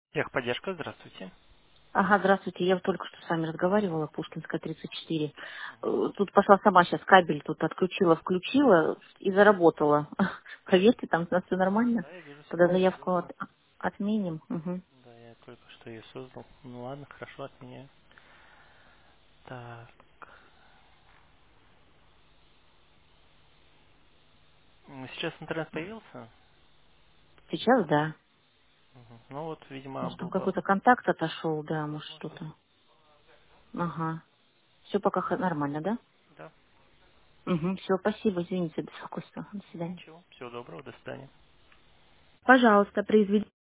Техподдержка, здравствуйте. Ага, здравствуйте. Я вот только что с вами разговаривала, Пушкинская, 34. Тут пошла сама сейчас кабель, тут отключила, включила и заработала. Проверьте, там у нас все нормально. Да, я вижу, все Тогда заявку зафиксировано. отменим. Мгм. Да, я только что ее создал. Ну ладно, хорошо, отменяю. Так, сейчас интернет появился? Сейчас да. Ну вот, видимо, Может, там был бы... какой-то контакт отошел, да, может Возможно. что-то. Ага. Все пока нормально, да? Да. Угу. Все, спасибо, извините за беспокойство. До свидания. Ничего. Всего доброго, до свидания. Пожалуйста, произведите.